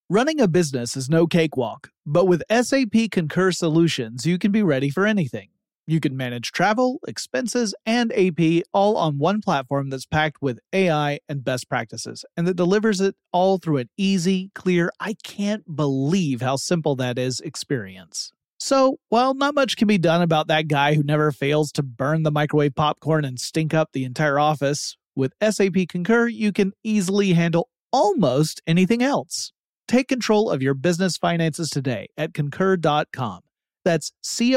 Running a business is no cakewalk, but with SAP Concur Solutions, you can be ready for anything. You can manage travel, expenses, and AP all on one platform that's packed with AI and best practices, and that delivers it all through an easy, clear, I can't believe how simple that is experience. So, while not much can be done about that guy who never fails to burn the microwave popcorn and stink up the entire office, with SAP Concur, you can easily handle almost anything else. Take control of your business finances today at Concur.com. That's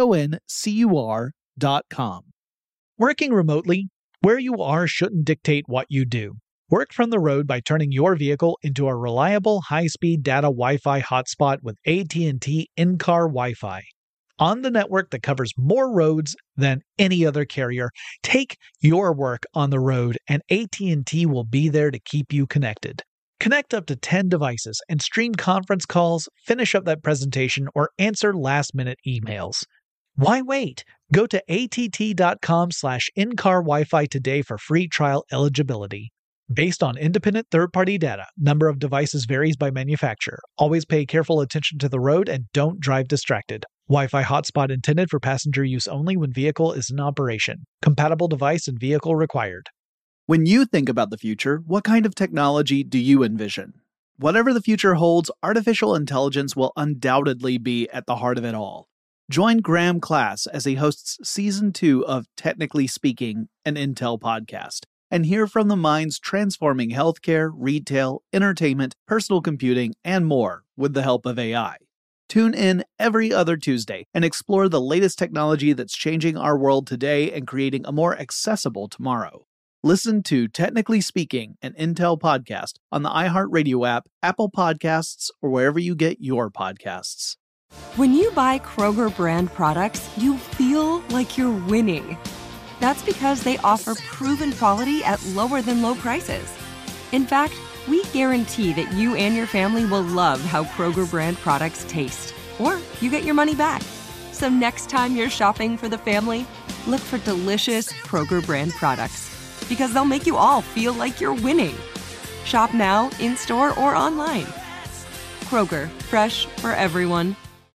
CONCUR.com. Working remotely, where you are shouldn't dictate what you do. Work from the road by turning your vehicle into a reliable high-speed data Wi-Fi hotspot with AT&T in-car Wi-Fi. On the network that covers more roads than any other carrier, take your work on the road and AT&T will be there to keep you connected. Connect up to 10 devices and stream conference calls, finish up that presentation, or answer last-minute emails. Why wait? Go to att.com/in-car Wi-Fi today for free trial eligibility. Based on independent third-party data, number of devices varies by manufacturer. Always pay careful attention to the road and don't drive distracted. Wi-Fi hotspot intended for passenger use only when vehicle is in operation. Compatible device and vehicle required. When you think about the future, what kind of technology do you envision? Whatever the future holds, artificial intelligence will undoubtedly be at the heart of it all. Join Graham Class as he hosts Season 2 of Technically Speaking, an Intel podcast, and hear from the minds transforming healthcare, retail, entertainment, personal computing, and more with the help of AI. Tune in every other Tuesday and explore the latest technology that's changing our world today and creating a more accessible tomorrow. Listen to Technically Speaking, an Intel podcast on the iHeartRadio app, Apple Podcasts, or wherever you get your podcasts. When you buy Kroger brand products, you feel like you're winning. That's because they offer proven quality at lower than low prices. In fact, we guarantee that you and your family will love how Kroger brand products taste, or you get your money back. So next time you're shopping for the family, look for delicious Kroger brand products, because they'll make you all feel like you're winning. Shop now, in-store, or online. Kroger, fresh for everyone.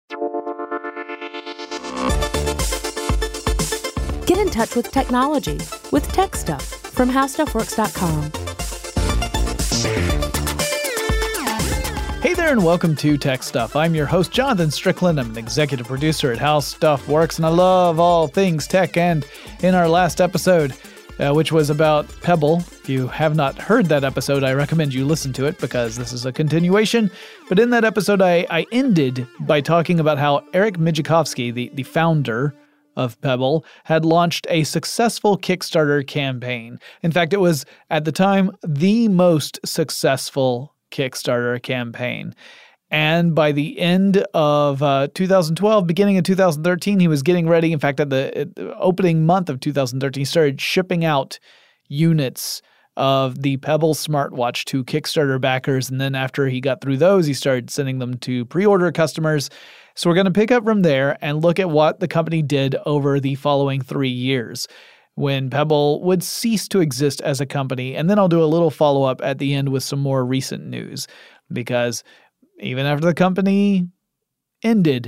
Get in touch with technology with Tech Stuff from HowStuffWorks.com. Hey there and welcome to Tech Stuff. I'm your host, Jonathan Strickland. I'm an executive producer at How Stuff Works, and I love all things tech. And in our last episode, which was about Pebble. If you have not heard that episode, I recommend you listen to it because this is a continuation. But in that episode, I ended by talking about how Eric Mijakovsky, the founder of Pebble, had launched a successful Kickstarter campaign. In fact, it was, at the time, the most successful Kickstarter campaign. And by the end of 2012, beginning of 2013, he was getting ready. In fact, at the opening month of 2013, he started shipping out units of the Pebble smartwatch to Kickstarter backers. And then after he got through those, he started sending them to pre-order customers. So we're going to pick up from there and look at what the company did over the following 3 years when Pebble would cease to exist as a company. And then I'll do a little follow-up at the end with some more recent news, because even after the company ended,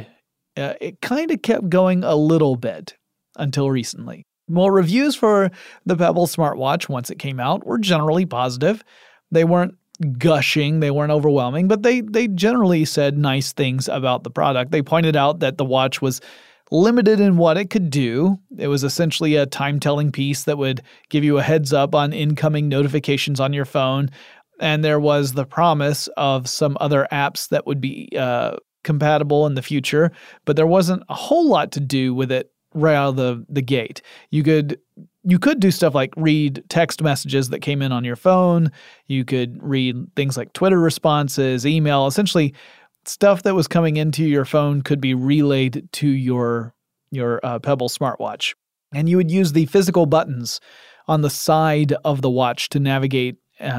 it kind of kept going a little bit until recently. Well, reviews for the Pebble smartwatch once it came out were generally positive. They weren't gushing, they weren't overwhelming, but they generally said nice things about the product. They pointed out that the watch was limited in what it could do. It was essentially a time-telling piece that would give you a heads up on incoming notifications on your phone. And there was the promise of some other apps that would be compatible in the future, but there wasn't a whole lot to do with it right out of the gate. You could do stuff like read text messages that came in on your phone. You could read things like Twitter responses, email. Essentially, stuff that was coming into your phone could be relayed to your Pebble smartwatch. And you would use the physical buttons on the side of the watch to navigate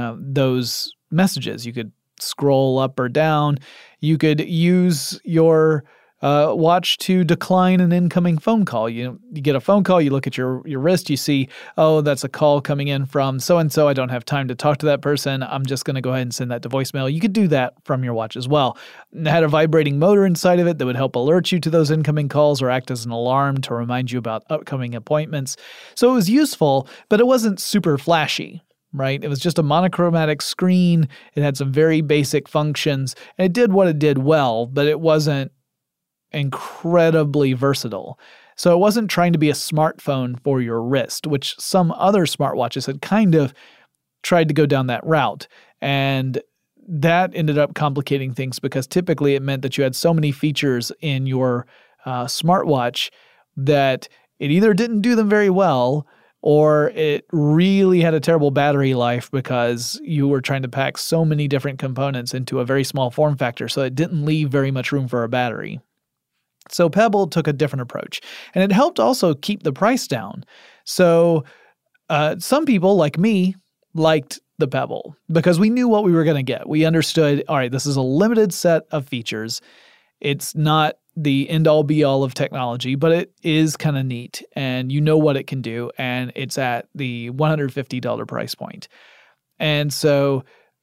those messages. You could scroll up or down. You could use your watch to decline an incoming phone call. You get a phone call, you look at your wrist, you see, oh, that's a call coming in from so-and-so. I don't have time to talk to that person. I'm just going to go ahead and send that to voicemail. You could do that from your watch as well. It had a vibrating motor inside of it that would help alert you to those incoming calls or act as an alarm to remind you about upcoming appointments. So it was useful, but it wasn't super flashy. Right? It was just a monochromatic screen. It had some very basic functions, and it did what it did well, but it wasn't incredibly versatile. So it wasn't trying to be a smartphone for your wrist, which some other smartwatches had kind of tried to go down that route. And that ended up complicating things because typically it meant that you had so many features in your smartwatch that it either didn't do them very well or it really had a terrible battery life because you were trying to pack so many different components into a very small form factor, so it didn't leave very much room for a battery. So Pebble took a different approach, and it helped also keep the price down. So some people, like me, liked the Pebble because we knew what we were going to get. We understood, all right, this is a limited set of features. It's not the end-all be-all of technology, but it is kind of neat, and you know what it can do, and it's at the $150 price point. And so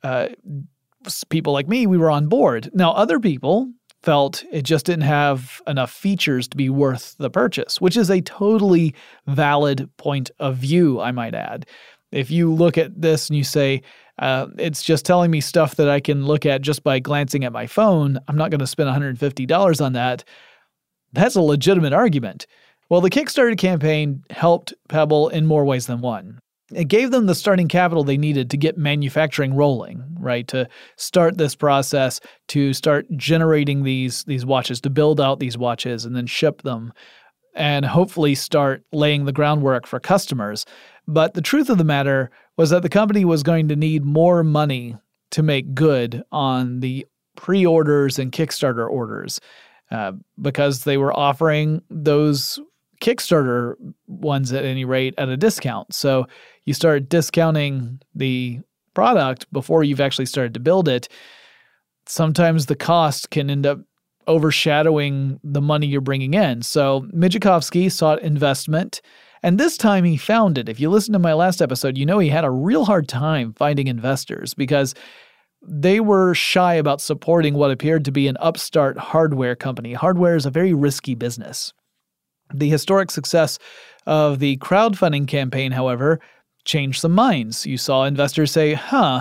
people like me, we were on board. Now, other people felt it just didn't have enough features to be worth the purchase, which is a totally valid point of view, I might add. If you look at this and you say, it's just telling me stuff that I can look at just by glancing at my phone, I'm not going to spend $150 on that. That's a legitimate argument. Well, the Kickstarter campaign helped Pebble in more ways than one. It gave them the starting capital they needed to get manufacturing rolling, right? To start this process, to start generating these watches, to build out these watches and then ship them, and hopefully start laying the groundwork for customers. But the truth of the matter was that the company was going to need more money to make good on the pre-orders and Kickstarter orders because they were offering those Kickstarter ones at any rate at a discount. So you start discounting the product before you've actually started to build it. Sometimes the cost can end up overshadowing the money you're bringing in. So Mijalkovsky sought investment, and this time he found it. If you listen to my last episode, you know he had a real hard time finding investors because they were shy about supporting what appeared to be an upstart hardware company. Hardware is a very risky business. The historic success of the crowdfunding campaign, however, changed some minds. You saw investors say,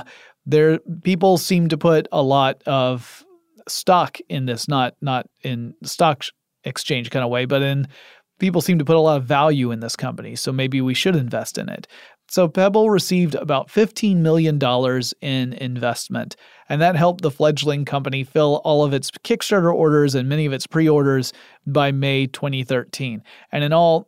people seem to put a lot of stock in this, not in stock exchange kind of way, but in people seem to put a lot of value in this company, so maybe we should invest in it. So Pebble received about $15 million in investment, and that helped the fledgling company fill all of its Kickstarter orders and many of its pre-orders by May 2013. And in all,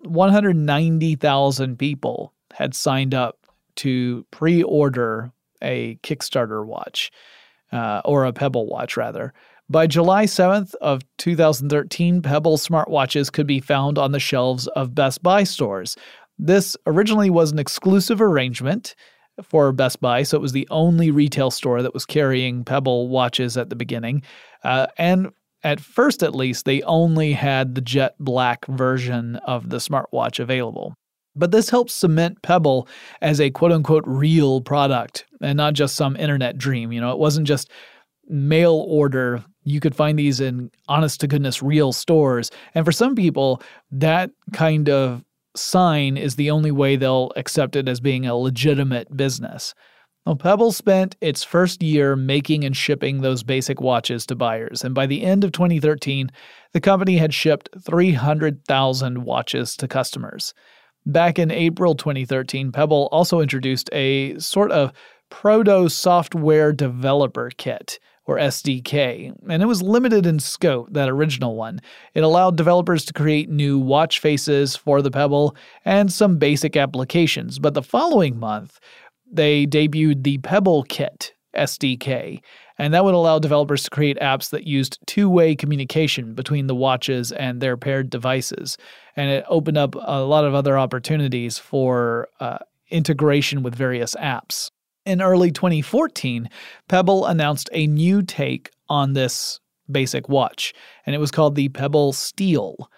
190,000 people had signed up to pre-order a Kickstarter watch, or a Pebble watch, rather. By July 7th of 2013, Pebble smartwatches could be found on the shelves of Best Buy stores. This originally was an exclusive arrangement for Best Buy, so it was the only retail store that was carrying Pebble watches at the beginning. And at first, at least, they only had the jet black version of the smartwatch available. But this helps cement Pebble as a quote-unquote real product and not just some internet dream. You know, it wasn't just mail order. You could find these in honest-to-goodness real stores. And for some people, that kind of sign is the only way they'll accept it as being a legitimate business. Well, Pebble spent its first year making and shipping those basic watches to buyers, and by the end of 2013, the company had shipped 300,000 watches to customers. Back in April 2013, Pebble also introduced a sort of proto-software developer kit, or SDK, and it was limited in scope, that original one. It allowed developers to create new watch faces for the Pebble and some basic applications, but the following month, they debuted the Pebble Kit SDK, and that would allow developers to create apps that used two-way communication between the watches and their paired devices, and it opened up a lot of other opportunities for integration with various apps. In early 2014, Pebble announced a new take on this basic watch, and it was called the Pebble Steel,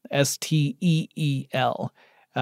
Steel.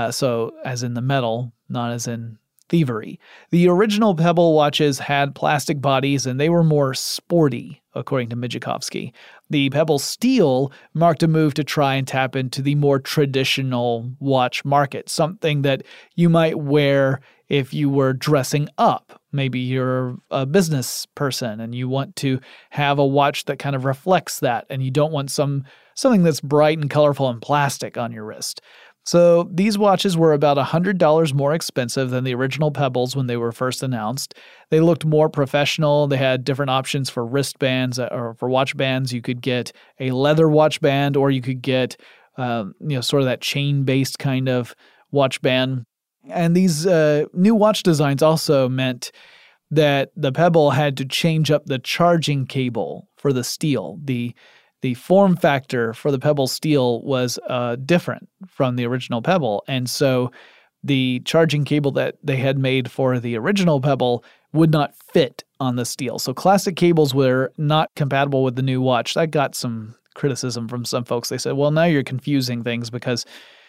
So as in the metal, not as in thievery. The original Pebble watches had plastic bodies and they were more sporty, according to Mijalkovsky. The Pebble Steel marked a move to try and tap into the more traditional watch market, something that you might wear if you were dressing up. Maybe you're a business person and you want to have a watch that kind of reflects that, and you don't want something that's bright and colorful and plastic on your wrist. So these watches were about $100 more expensive than the original Pebbles when they were first announced. They looked more professional. They had different options for wristbands or for watch bands. You could get a leather watch band, or you could get sort of that chain-based kind of watch band. And these new watch designs also meant that the Pebble had to change up the charging cable for the Steel. The form factor for the Pebble Steel was different from the original Pebble, and so the charging cable that they had made for the original Pebble would not fit on the Steel. So classic cables were not compatible with the new watch. That got some criticism from some folks. They said, well, now you're confusing things, because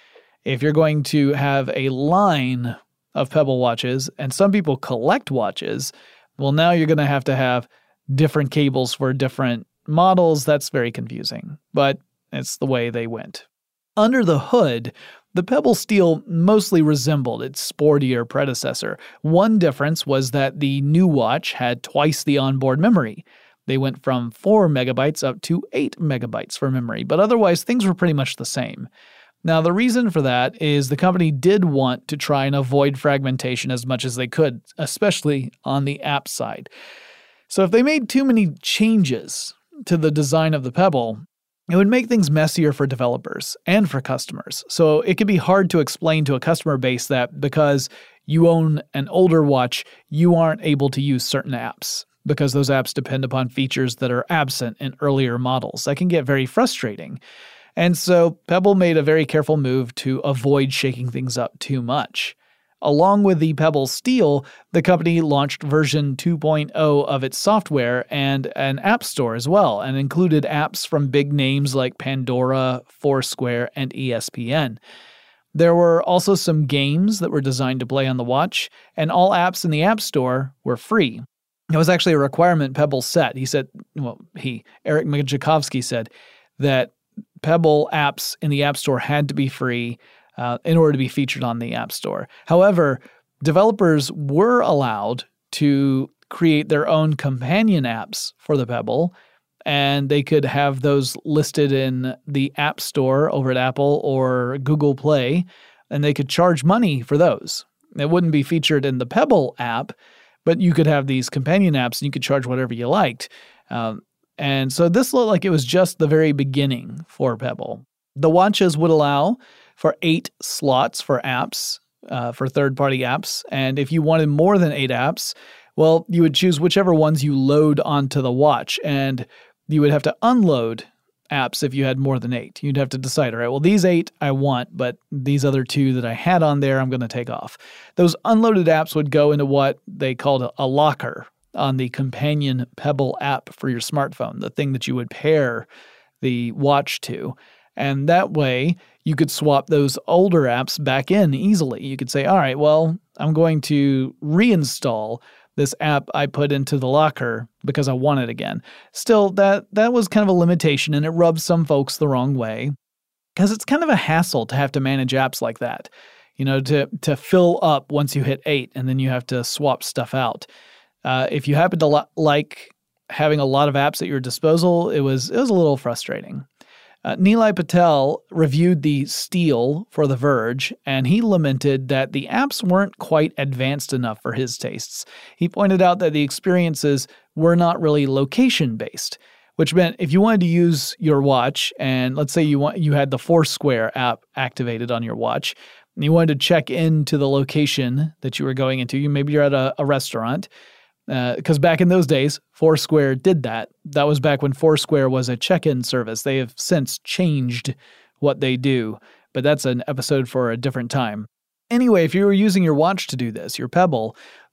if you're going to have a line of Pebble watches, and some people collect watches, well, now you're going to have different cables for different models. That's very confusing, but it's the way they went. Under the hood, the Pebble Steel mostly resembled its sportier predecessor. One difference was that the new watch had twice the onboard memory. They went from 4 megabytes up to 8 megabytes for memory, but otherwise things were pretty much the same. Now, the reason for that is the company did want to try and avoid fragmentation as much as they could, especially on the app side. So if they made too many changes to the design of the Pebble, it would make things messier for developers and for customers. So it could be hard to explain to a customer base that because you own an older watch, you aren't able to use certain apps because those apps depend upon features that are absent in earlier models. That can get very frustrating. And so Pebble made a very careful move to avoid shaking things up too much. Along with the Pebble Steel, the company launched version 2.0 of its software and an app store as well, and included apps from big names like Pandora, Foursquare, and ESPN. There were also some games that were designed to play on the watch, and all apps in the App Store were free. It was actually a requirement Pebble set. Eric Mijalkovsky said that Pebble apps in the App Store had to be free in order to be featured on the App Store. However, developers were allowed to create their own companion apps for the Pebble, and they could have those listed in the App Store over at Apple or Google Play, and they could charge money for those. It wouldn't be featured in the Pebble app, but you could have these companion apps and you could charge whatever you liked. And so this looked like it was just the very beginning for Pebble. The watches would allow for 8 slots for apps, for third-party apps. And if you wanted more than 8 apps, well, you would choose whichever ones you load onto the watch. And you would have to unload apps if you had more than 8. You'd have to decide, all right, well, these 8 I want, but these other 2 that I had on there, I'm going to take off. Those unloaded apps would go into what they called a locker on the companion Pebble app for your smartphone, the thing that you would pair the watch to. And that way, you could swap those older apps back in easily. You could say, all right, well, I'm going to reinstall this app I put into the locker because I want it again. Still, that was kind of a limitation, and it rubs some folks the wrong way because it's kind of a hassle to have to manage apps like that, to fill up once you hit 8, and then you have to swap stuff out. If you happen to like having a lot of apps at your disposal, it was a little frustrating. Nilay Patel reviewed the Steel for The Verge, and he lamented that the apps weren't quite advanced enough for his tastes. He pointed out that the experiences were not really location-based, which meant if you wanted to use your watch, and let's say you had the Foursquare app activated on your watch, and you wanted to check into the location that you were going into, maybe you're at a restaurant, because back in those days, Foursquare did that. That was back when Foursquare was a check-in service. They have since changed what they do, but that's an episode for a different time. Anyway, if you were using your watch to do this, your Pebble,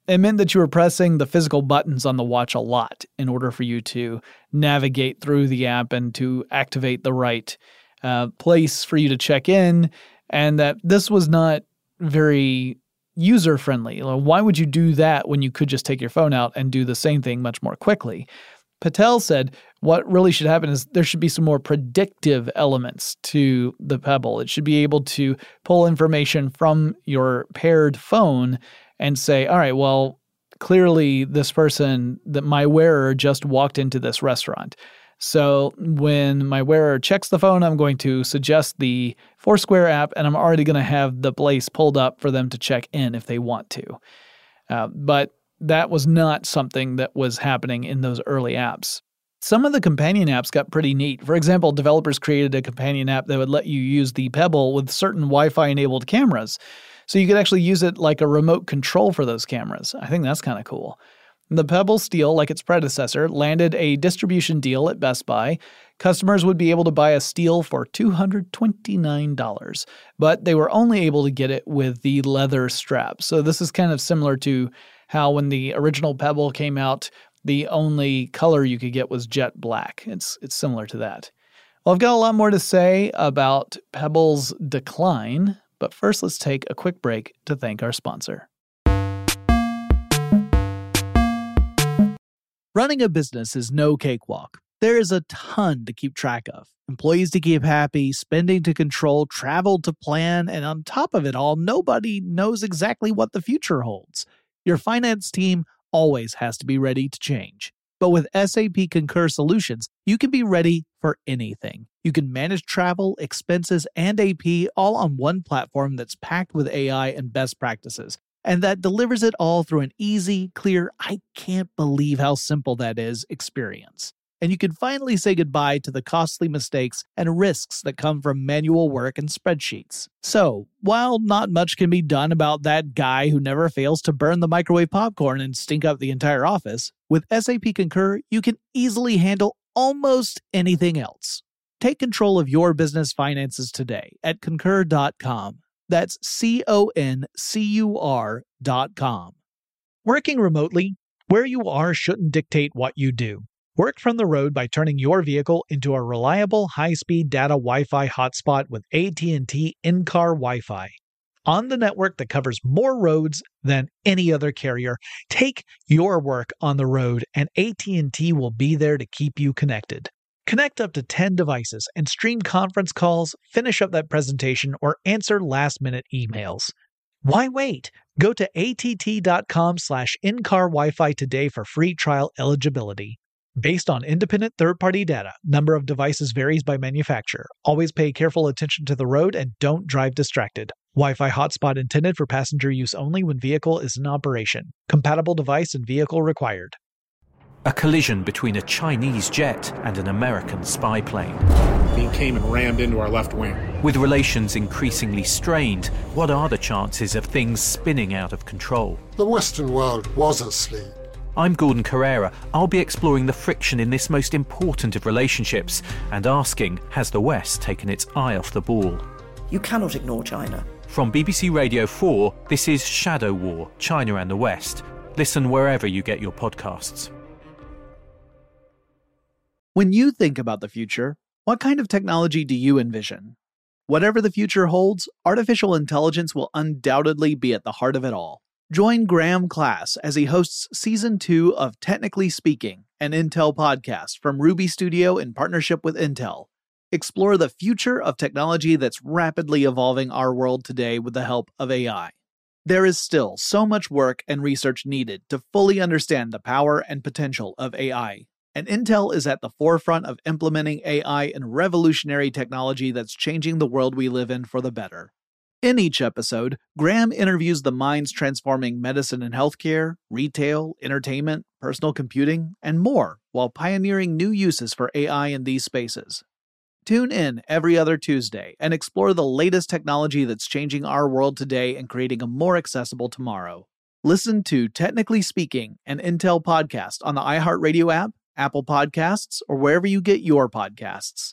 It meant that you were pressing the physical buttons on the watch a lot in order for you to navigate through the app and to activate the right place for you to check in, and that this was not very user-friendly. Why would you do that when you could just take your phone out and do the same thing much more quickly? Patel said what really should happen is there should be some more predictive elements to the Pebble. It should be able to pull information from your paired phone and say, all right, well, clearly this person, that my wearer just walked into this restaurant. So when my wearer checks the phone, I'm going to suggest the Foursquare app, and I'm already going to have the place pulled up for them to check in if they want to. But that was not something that was happening in those early apps. Some of the companion apps got pretty neat. For example, developers created a companion app that would let you use the Pebble with certain Wi-Fi enabled cameras. So you could actually use it like a remote control for those cameras. I think that's kind of cool. The Pebble Steel, like its predecessor, landed a distribution deal at Best Buy. Customers would be able to buy a Steel for $229, but they were only able to get it with the leather strap. So this is kind of similar to how when the original Pebble came out, the only color you could get was jet black. It's similar to that. Well, I've got a lot more to say about Pebble's decline, but first let's take a quick break to thank our sponsor. Running a business is no cakewalk. There is a ton to keep track of. Employees to keep happy, spending to control, travel to plan, and on top of it all, nobody knows exactly what the future holds. Your finance team always has to be ready to change. But with SAP Concur Solutions, you can be ready for anything. You can manage travel, expenses, and AP all on one platform that's packed with AI and best practices, and that delivers it all through an easy, clear, I can't believe how simple that is experience. And you can finally say goodbye to the costly mistakes and risks that come from manual work and spreadsheets. So, while not much can be done about that guy who never fails to burn the microwave popcorn and stink up the entire office, with SAP Concur, you can easily handle almost anything else. Take control of your business finances today at Concur.com. That's CONCUR.com. Working remotely, where you are shouldn't dictate what you do. Work from the road by turning your vehicle into a reliable high-speed data Wi-Fi hotspot with AT&T in-car Wi-Fi. On the network that covers more roads than any other carrier, take your work on the road and AT&T will be there to keep you connected. Connect up to 10 devices and stream conference calls, finish up that presentation, or answer last-minute emails. Why wait? Go to att.com/in-car Wi-Fi today for free trial eligibility. Based on independent third-party data, number of devices varies by manufacturer. Always pay careful attention to the road and don't drive distracted. Wi-Fi hotspot intended for passenger use only when vehicle is in operation. Compatible device and vehicle required. A collision between a Chinese jet and an American spy plane. He came and rammed into our left wing. With relations increasingly strained, what are the chances of things spinning out of control? The Western world was asleep. I'm Gordon Carrera. I'll be exploring the friction in this most important of relationships and asking, has the West taken its eye off the ball? You cannot ignore China. From BBC Radio 4, this is Shadow War, China and the West. Listen wherever you get your podcasts. When you think about the future, what kind of technology do you envision? Whatever the future holds, artificial intelligence will undoubtedly be at the heart of it all. Join Graham Class as he hosts Season 2 of Technically Speaking, an Intel podcast from Ruby Studio in partnership with Intel. Explore the future of technology that's rapidly evolving our world today with the help of AI. There is still so much work and research needed to fully understand the power and potential of AI. And Intel is at the forefront of implementing AI in revolutionary technology that's changing the world we live in for the better. In each episode, Graham interviews the minds transforming medicine and healthcare, retail, entertainment, personal computing, and more, while pioneering new uses for AI in these spaces. Tune in every other Tuesday and explore the latest technology that's changing our world today and creating a more accessible tomorrow. Listen to Technically Speaking, an Intel podcast on the iHeartRadio app, Apple Podcasts, or wherever you get your podcasts.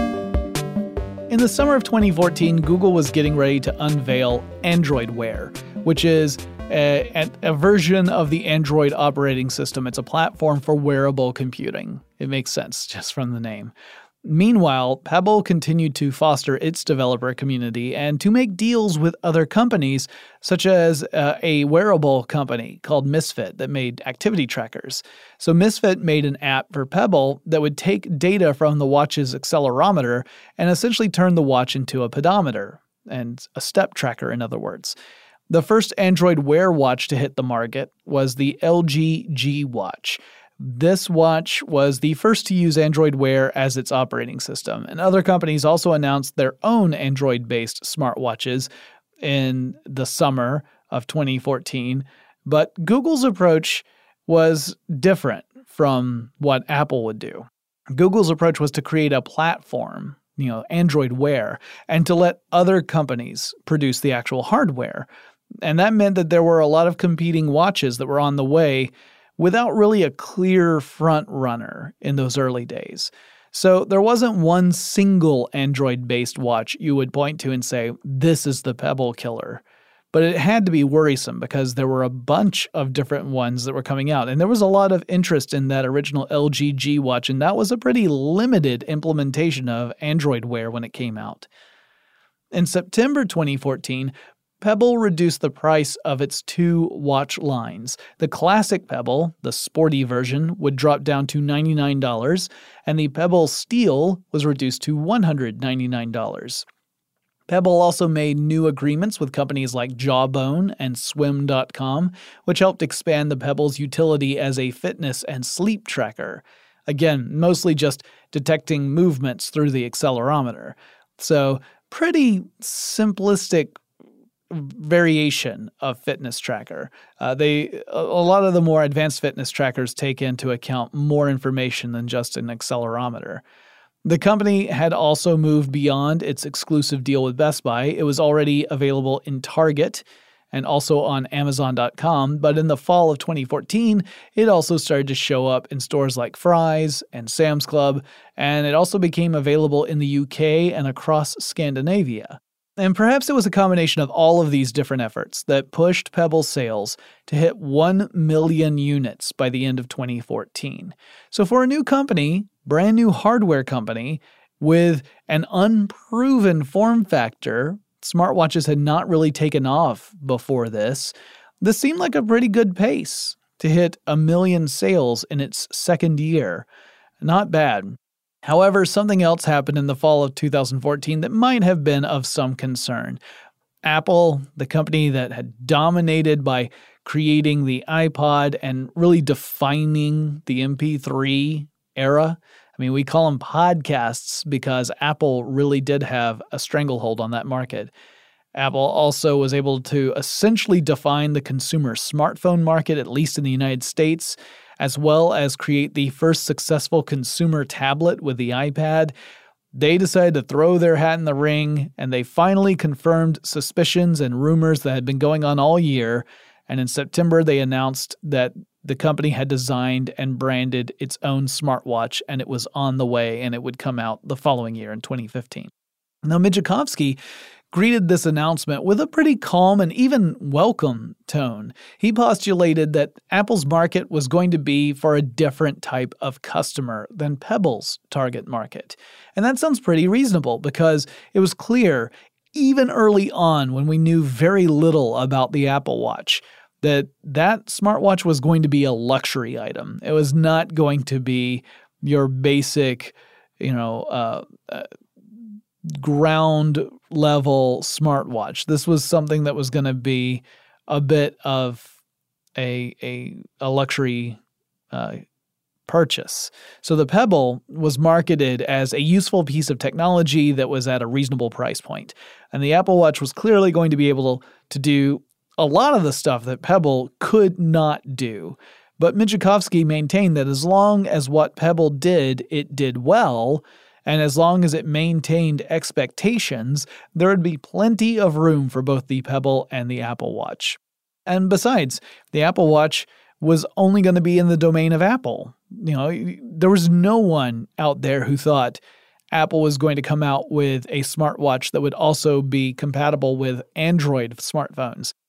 In the summer of 2014, Google was getting ready to unveil Android Wear, which is a version of the Android operating system. It's a platform for wearable computing. It makes sense just from the name. Meanwhile, Pebble continued to foster its developer community and to make deals with other companies, such as a wearable company called Misfit that made activity trackers. So Misfit made an app for Pebble that would take data from the watch's accelerometer and essentially turn the watch into a pedometer, and a step tracker, in other words. The first Android Wear watch to hit the market was the LG G Watch. This watch was the first to use Android Wear as its operating system, and other companies also announced their own Android-based smartwatches in the summer of 2014. But Google's approach was different from what Apple would do. Google's approach was to create a platform, Android Wear, and to let other companies produce the actual hardware. And that meant that there were a lot of competing watches that were on the way without really a clear front runner in those early days. So there wasn't one single Android-based watch you would point to and say, this is the Pebble killer. But it had to be worrisome because there were a bunch of different ones that were coming out. And there was a lot of interest in that original LG G watch, and that was a pretty limited implementation of Android Wear when it came out. In September 2014, Pebble reduced the price of its two watch lines. The classic Pebble, the sporty version, would drop down to $99, and the Pebble Steel was reduced to $199. Pebble also made new agreements with companies like Jawbone and Swim.com, which helped expand the Pebble's utility as a fitness and sleep tracker. Again, mostly just detecting movements through the accelerometer. So, pretty simplistic variation of fitness tracker. A lot of the more advanced fitness trackers take into account more information than just an accelerometer. The company had also moved beyond its exclusive deal with Best Buy. It was already available in Target and also on Amazon.com, but in the fall of 2014, it also started to show up in stores like Fry's and Sam's Club, and it also became available in the UK and across Scandinavia. And perhaps it was a combination of all of these different efforts that pushed Pebble sales to hit 1 million units by the end of 2014. So for a new company, brand new hardware company, with an unproven form factor, smartwatches had not really taken off before this. This seemed like a pretty good pace to hit 1 million sales in its second year. Not bad. However, something else happened in the fall of 2014 that might have been of some concern. Apple, the company that had dominated by creating the iPod and really defining the MP3 era. I mean, we call them podcasts because Apple really did have a stranglehold on that market. Apple also was able to essentially define the consumer smartphone market, at least in the United States, as well as create the first successful consumer tablet with the iPad. They decided to throw their hat in the ring, and they finally confirmed suspicions and rumors that had been going on all year. And in September, they announced that the company had designed and branded its own smartwatch, and it was on the way, and it would come out the following year in 2015. Now, Mijalkovsky greeted this announcement with a pretty calm and even welcome tone. He postulated that Apple's market was going to be for a different type of customer than Pebble's target market. And that sounds pretty reasonable because it was clear, even early on when we knew very little about the Apple Watch, that smartwatch was going to be a luxury item. It was not going to be your basic, ground-level smartwatch. This was something that was going to be a bit of a luxury purchase. So the Pebble was marketed as a useful piece of technology that was at a reasonable price point. And the Apple Watch was clearly going to be able to do a lot of the stuff that Pebble could not do. But Mijalkovsky maintained that as long as what Pebble did, it did well, and as long as it maintained expectations, there would be plenty of room for both the Pebble and the Apple Watch. And besides, the Apple Watch was only going to be in the domain of Apple. There was no one out there who thought Apple was going to come out with a smartwatch that would also be compatible with Android smartphones.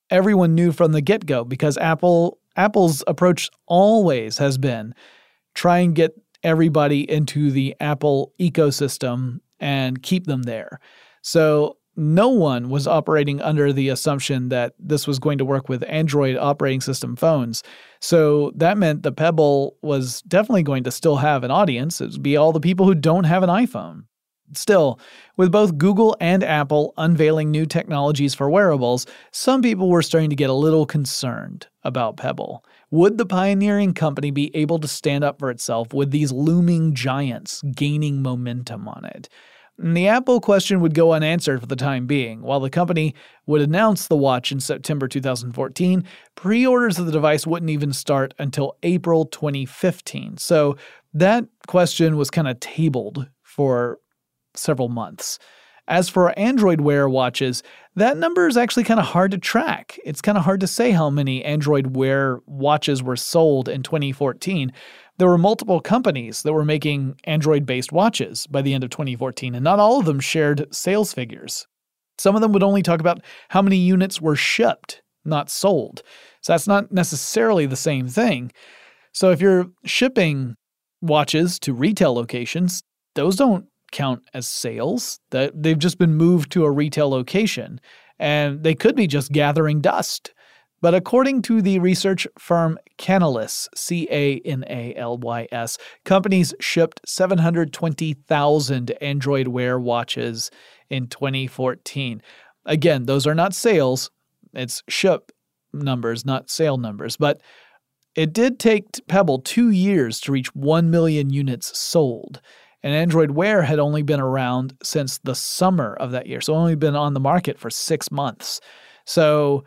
everyone knew from the get-go because Apple's approach always has been try and get everybody into the Apple ecosystem and keep them there. So no one was operating under the assumption that this was going to work with Android operating system phones. So that meant the Pebble was definitely going to still have an audience. It would be all the people who don't have an iPhone. Still, with both Google and Apple unveiling new technologies for wearables, some people were starting to get a little concerned about Pebble. Would the pioneering company be able to stand up for itself with these looming giants gaining momentum on it? And the Apple question would go unanswered for the time being. While the company would announce the watch in September 2014, pre-orders of the device wouldn't even start until April 2015. So that question was kind of tabled for several months. As for Android Wear watches, that number is actually kind of hard to track. It's kind of hard to say how many Android Wear watches were sold in 2014. There were multiple companies that were making Android-based watches by the end of 2014, and not all of them shared sales figures. Some of them would only talk about how many units were shipped, not sold. So that's not necessarily the same thing. So if you're shipping watches to retail locations, those don't count as sales. They've just been moved to a retail location, and they could be just gathering dust. But according to the research firm Canalys, Canalys, companies shipped 720,000 Android Wear watches in 2014. Again, those are not sales. It's ship numbers, not sale numbers. But it did take Pebble 2 years to reach 1 million units sold. And Android Wear had only been around since the summer of that year, so only been on the market for 6 months. So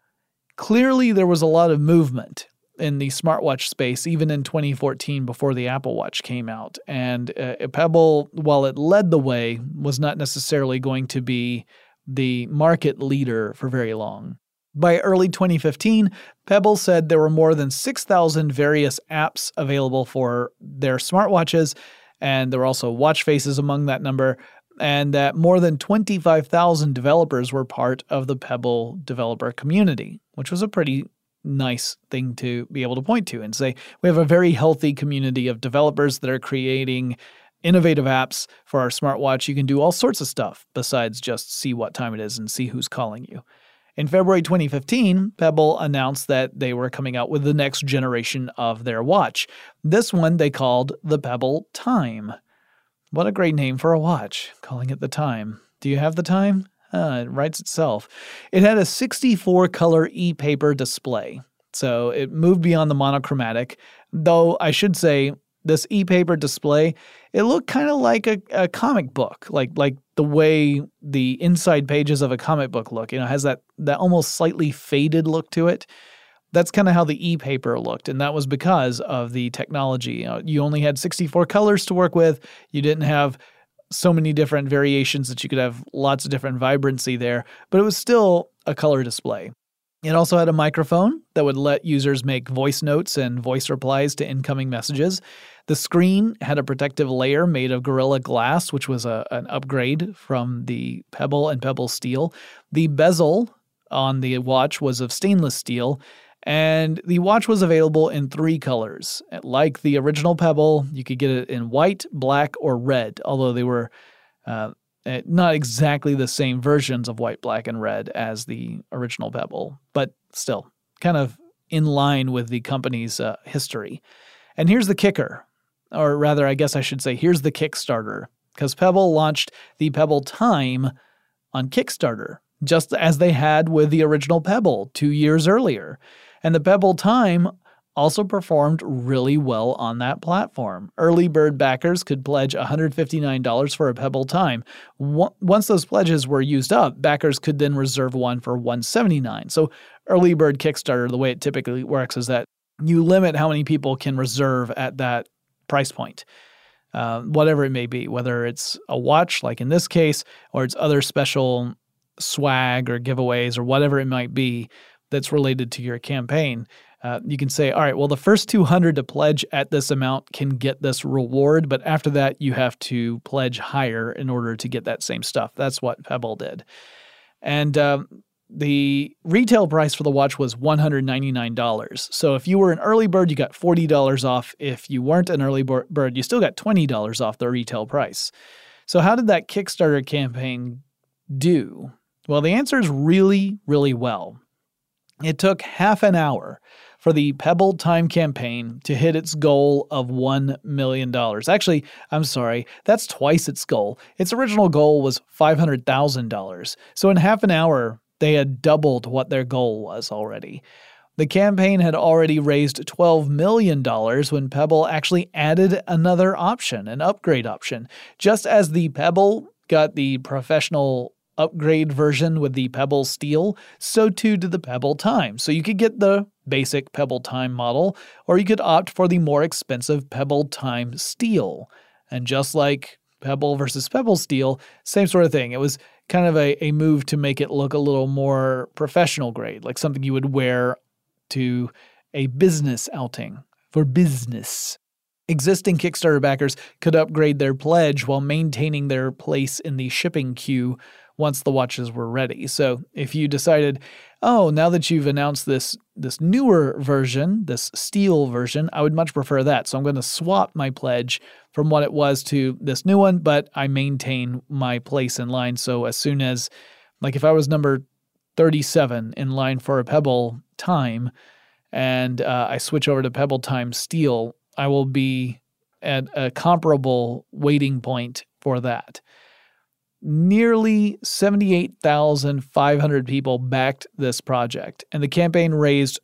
clearly there was a lot of movement in the smartwatch space, even in 2014 before the Apple Watch came out. And Pebble, while it led the way, was not necessarily going to be the market leader for very long. By early 2015, Pebble said there were more than 6,000 various apps available for their smartwatches, and there were also watch faces among that number, and that more than 25,000 developers were part of the Pebble developer community, which was a pretty nice thing to be able to point to and say, we have a very healthy community of developers that are creating innovative apps for our smartwatch. You can do all sorts of stuff besides just see what time it is and see who's calling you. In February 2015, Pebble announced that they were coming out with the next generation of their watch. This one they called the Pebble Time. What a great name for a watch, calling it the Time. Do you have the Time? It writes itself. It had a 64-color e-paper display, so it moved beyond the monochromatic, though I should say this e-paper display, it looked kind of like a comic book, like the way the inside pages of a comic book look. It has that almost slightly faded look to it. That's kind of how the e-paper looked, and that was because of the technology. You only had 64 colors to work with. You didn't have so many different variations that you could have lots of different vibrancy there, but it was still a color display. It also had a microphone that would let users make voice notes and voice replies to incoming messages. The screen had a protective layer made of Gorilla Glass, which was an upgrade from the Pebble and Pebble Steel. The bezel on the watch was of stainless steel, and the watch was available in 3 colors. Like the original Pebble, you could get it in white, black, or red, although they were not exactly the same versions of white, black, and red as the original Pebble, but still kind of in line with the company's history. And here's the kicker, or rather, I guess I should say, here's the Kickstarter, because Pebble launched the Pebble Time on Kickstarter, just as they had with the original Pebble 2 years earlier. And the Pebble Time also performed really well on that platform. Early bird backers could pledge $159 for a Pebble Time. Once those pledges were used up, backers could then reserve one for $179. So early bird Kickstarter, the way it typically works is that you limit how many people can reserve at that price point, whatever it may be, whether it's a watch, like in this case, or it's other special swag or giveaways or whatever it might be that's related to your campaign. You can say, all right, well, the first 200 to pledge at this amount can get this reward, but after that, you have to pledge higher in order to get that same stuff. That's what Pebble did. And the retail price for the watch was $199. So if you were an early bird, you got $40 off. If you weren't an early bird, you still got $20 off the retail price. So how did that Kickstarter campaign do? Well, the answer is really, really well. It took half an hour for the Pebble Time campaign to hit its goal of $1 million. Actually, I'm sorry, that's twice its goal. Its original goal was $500,000. So in half an hour, they had doubled what their goal was already. The campaign had already raised $12 million when Pebble actually added another option, an upgrade option. Just as the Pebble got the professional upgrade version with the Pebble Steel, so too did the Pebble Time. So you could get the basic Pebble Time model, or you could opt for the more expensive Pebble Time Steel. And just like Pebble versus Pebble Steel, same sort of thing. It was kind of a move to make it look a little more professional grade, like something you would wear to a business outing for business. Existing Kickstarter backers could upgrade their pledge while maintaining their place in the shipping queue once the watches were ready. So if you decided, oh, now that you've announced this newer version, this steel version, I would much prefer that. So I'm going to swap my pledge from what it was to this new one, but I maintain my place in line. So as soon as, like if I was number 37 in line for a Pebble Time and I switch over to Pebble Time Steel, I will be at a comparable waiting point for that. Nearly 78,500 people backed this project, and the campaign raised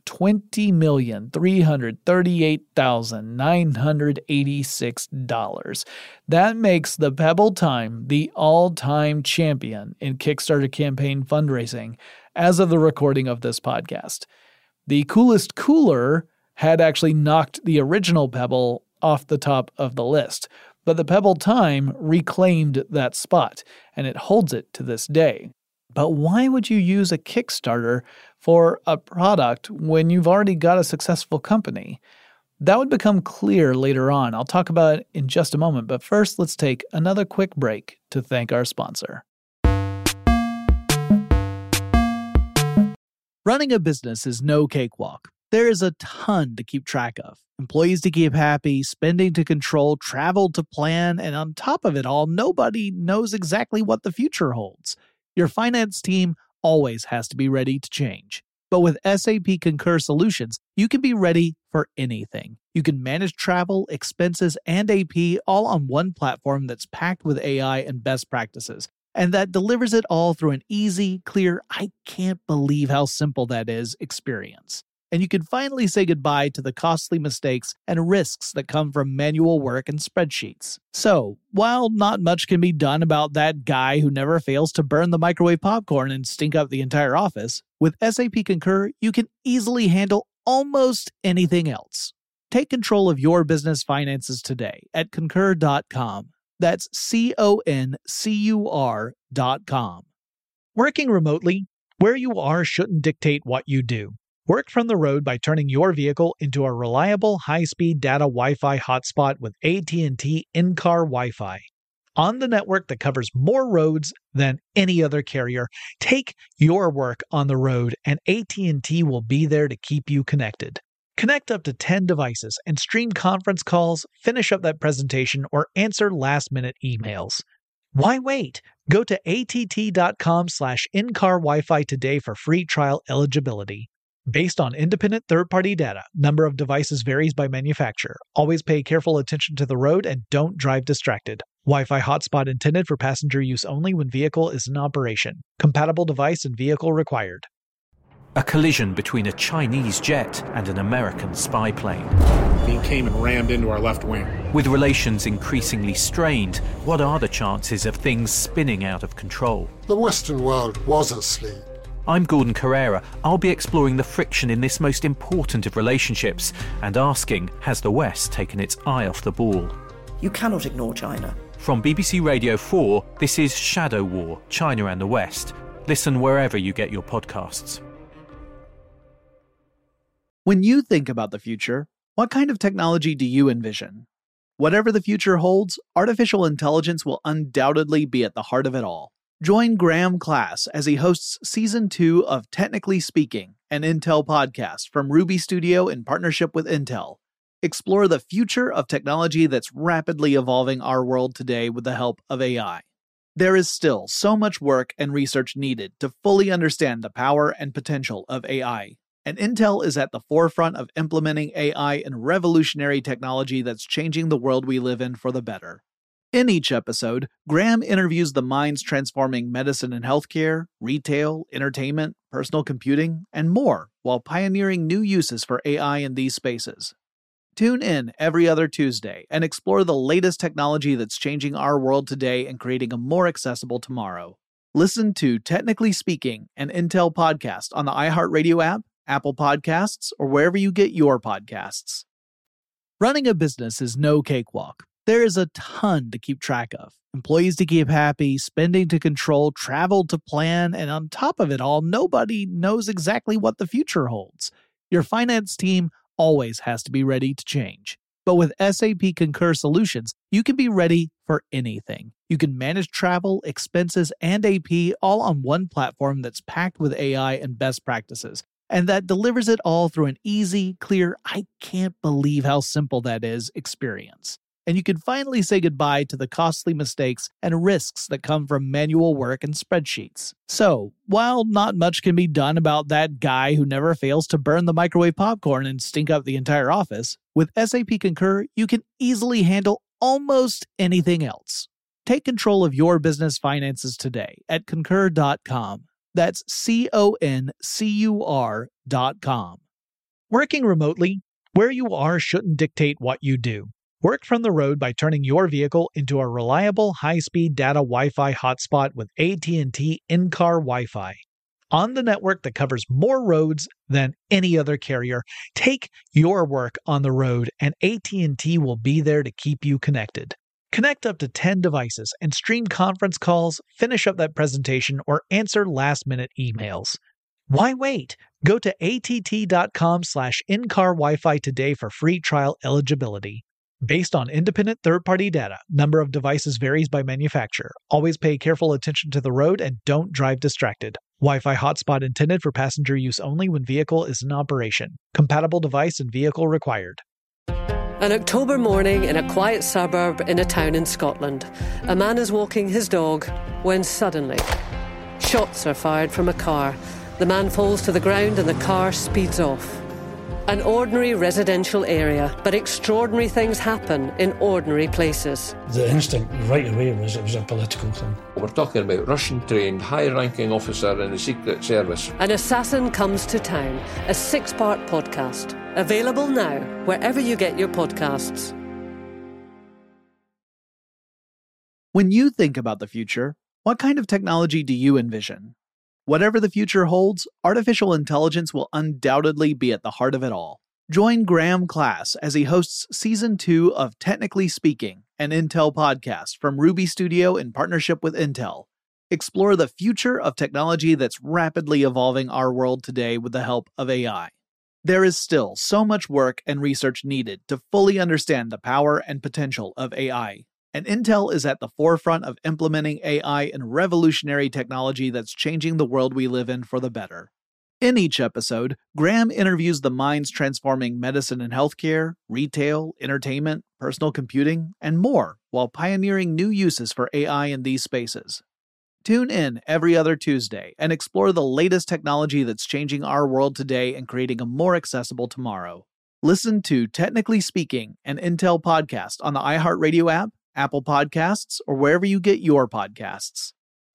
$20,338,986. That makes the Pebble Time the all-time champion in Kickstarter campaign fundraising as of the recording of this podcast. The Coolest Cooler had actually knocked the original Pebble off the top of the list, but the Pebble Time reclaimed that spot, and it holds it to this day. But why would you use a Kickstarter for a product when you've already got a successful company? That would become clear later on. I'll talk about it in just a moment, but first let's take another quick break to thank our sponsor. Running a business is no cakewalk. There is a ton to keep track of. Employees to keep happy, spending to control, travel to plan, and on top of it all, nobody knows exactly what the future holds. Your finance team always has to be ready to change. But with SAP Concur Solutions, you can be ready for anything. You can manage travel, expenses, and AP all on one platform that's packed with AI and best practices, and that delivers it all through an easy, clear, I can't believe how simple that is experience. And you can finally say goodbye to the costly mistakes and risks that come from manual work and spreadsheets. So, while not much can be done about that guy who never fails to burn the microwave popcorn and stink up the entire office, with SAP Concur, you can easily handle almost anything else. Take control of your business finances today at Concur.com. That's CONCUR.com. Working remotely, where you are shouldn't dictate what you do. Work from the road by turning your vehicle into a reliable high-speed data Wi-Fi hotspot with AT&T in-car Wi-Fi. On the network that covers more roads than any other carrier, take your work on the road and AT&T will be there to keep you connected. Connect up to 10 devices and stream conference calls, finish up that presentation, or answer last-minute emails. Why wait? Go to att.com/in-car Wi-Fi today for free trial eligibility. Based on independent third-party data, number of devices varies by manufacturer. Always pay careful attention to the road and don't drive distracted. Wi-Fi hotspot intended for passenger use only when vehicle is in operation. Compatible device and vehicle required. A collision between a Chinese jet and an American spy plane. He came and rammed into our left wing. With relations increasingly strained, what are the chances of things spinning out of control? The Western world was asleep. I'm Gordon Carrera. I'll be exploring the friction in this most important of relationships and asking, has the West taken its eye off the ball? You cannot ignore China. From BBC Radio 4, this is Shadow War, China and the West. Listen wherever you get your podcasts. When you think about the future, what kind of technology do you envision? Whatever the future holds, artificial intelligence will undoubtedly be at the heart of it all. Join Graham Class as he hosts Season 2 of Technically Speaking, an Intel podcast from Ruby Studio in partnership with Intel. Explore the future of technology that's rapidly evolving our world today with the help of AI. There is still so much work and research needed to fully understand the power and potential of AI, and Intel is at the forefront of implementing AI in revolutionary technology that's changing the world we live in for the better. In each episode, Graham interviews the minds transforming medicine and healthcare, retail, entertainment, personal computing, and more, while pioneering new uses for AI in these spaces. Tune in every other Tuesday and explore the latest technology that's changing our world today and creating a more accessible tomorrow. Listen to Technically Speaking, an Intel podcast on the iHeartRadio app, Apple Podcasts, or wherever you get your podcasts. Running a business is no cakewalk. There is a ton to keep track of. Employees to keep happy, spending to control, travel to plan, and on top of it all, nobody knows exactly what the future holds. Your finance team always has to be ready to change. But with SAP Concur Solutions, you can be ready for anything. You can manage travel, expenses, and AP all on one platform that's packed with AI and best practices, and that delivers it all through an easy, clear, I can't believe how simple that is experience. And you can finally say goodbye to the costly mistakes and risks that come from manual work and spreadsheets. So, while not much can be done about that guy who never fails to burn the microwave popcorn and stink up the entire office, with SAP Concur, you can easily handle almost anything else. Take control of your business finances today at Concur.com. That's CONCUR.com. Working remotely, where you are shouldn't dictate what you do. Work from the road by turning your vehicle into a reliable high-speed data Wi-Fi hotspot with AT&T in-car Wi-Fi. On the network that covers more roads than any other carrier, take your work on the road and AT&T will be there to keep you connected. Connect up to 10 devices and stream conference calls, finish up that presentation, or answer last-minute emails. Why wait? Go to att.com/in-car Wi-Fi today for free trial eligibility. Based on independent third-party data, number of devices varies by manufacturer. Always pay careful attention to the road and don't drive distracted. Wi-Fi hotspot intended for passenger use only when vehicle is in operation. Compatible device and vehicle required. An October morning in a quiet suburb in a town in Scotland. A man is walking his dog when suddenly shots are fired from a car. The man falls to the ground and the car speeds off. An ordinary residential area, but extraordinary things happen in ordinary places. The instinct right away was it was a political thing. We're talking about Russian-trained, high-ranking officer in the Secret Service. An Assassin Comes to Town, a 6-part podcast. Available now, wherever you get your podcasts. When you think about the future, what kind of technology do you envision? Whatever the future holds, artificial intelligence will undoubtedly be at the heart of it all. Join Graham Class as he hosts Season 2 of Technically Speaking, an Intel podcast from Ruby Studio in partnership with Intel. Explore the future of technology that's rapidly evolving our world today with the help of AI. There is still so much work and research needed to fully understand the power and potential of AI. And Intel is at the forefront of implementing AI in revolutionary technology that's changing the world we live in for the better. In each episode, Graham interviews the minds transforming medicine and healthcare, retail, entertainment, personal computing, and more, while pioneering new uses for AI in these spaces. Tune in every other Tuesday and explore the latest technology that's changing our world today and creating a more accessible tomorrow. Listen to Technically Speaking, an Intel podcast on the iHeartRadio app, Apple Podcasts, or wherever you get your podcasts.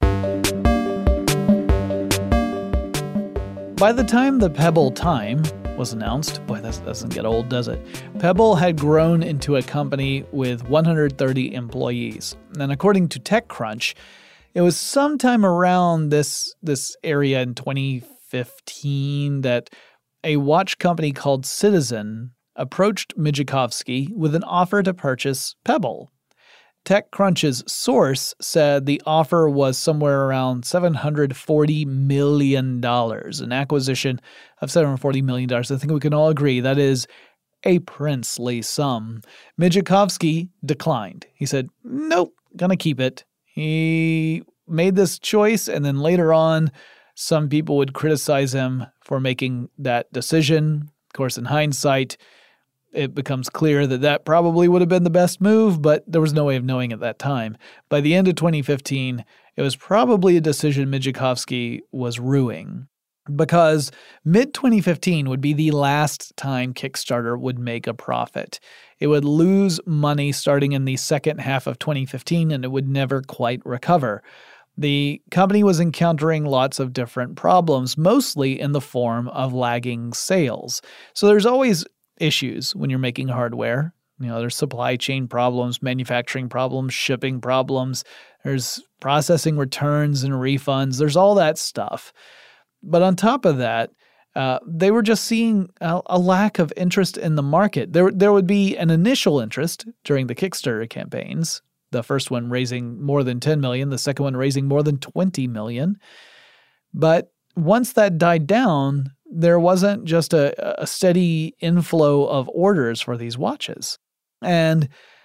By the time the Pebble Time was announced, boy, that doesn't get old, does it? Pebble had grown into a company with 130 employees. And according to TechCrunch, it was sometime around this area in 2015 that a watch company called Citizen approached Mijakovsky with an offer to purchase Pebble. TechCrunch's source said the offer was somewhere around $740 million, an acquisition of $740 million. I think we can all agree that is a princely sum. Mijakovsky declined. He said, nope, gonna keep it. He made this choice, and then later on, some people would criticize him for making that decision. Of course, in hindsight, it becomes clear that that probably would have been the best move, but there was no way of knowing at that time. By the end of 2015, it was probably a decision Mijalkovsky was ruining, because mid-2015 would be the last time Kickstarter would make a profit. It would lose money starting in the second half of 2015, and it would never quite recover. The company was encountering lots of different problems, mostly in the form of lagging sales. So there's always issues when you're making hardware. There's supply chain problems, manufacturing problems, shipping problems. There's processing returns and refunds. There's all that stuff. But on top of that, they were just seeing a lack of interest in the market. There would be an initial interest during the Kickstarter campaigns, the first one raising more than $10 million, the second one raising more than $20 million. But once that died down, there wasn't just a steady inflow of orders for these watches. And